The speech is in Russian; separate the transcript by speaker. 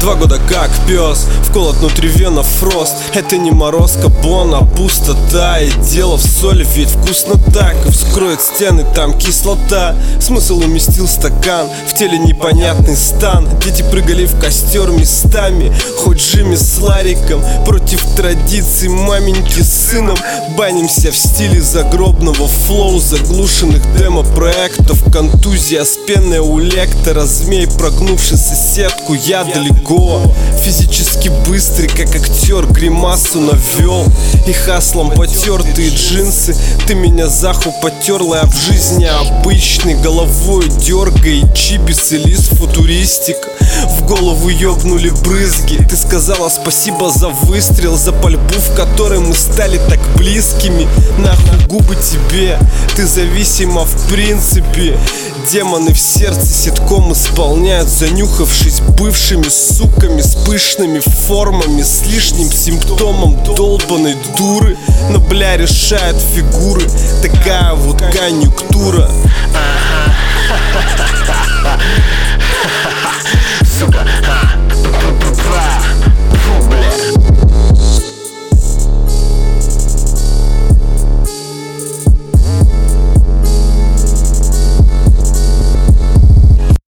Speaker 1: 2 года как пес, вколот внутривенно фрост. Это не морозка, бон, а пустота. И дело в соли, ведь вкусно так. И вскроет стены, там кислота. Смысл уместил стакан, в теле непонятный стан. Дети прыгали в костер местами, хоть Джимми с Лариком. Против традиций маменьки с сыном. Банимся в стиле загробного флоу, заглушенных демо-проектов. Контузия с пеной у лектора. Змей, прогнувший соседку, я далеко. Физически быстрый, как актер, гримасу навел. И хаслом потертые джинсы. Ты меня заху потерла, а в жизни обычный. Головой дергай, чибис и лис футуристик. В голову ёбнули брызги. Ты сказала спасибо за выстрел, за пальбу, в которой мы стали так близкими. Нахуй губы тебе, ты зависима в принципе. Демоны в сердце ситком исполняют, занюхавшись бывшими суками с пышными формами, с лишним симптомом долбаной дуры. Но бля решают фигуры, такая вот конъюнктура.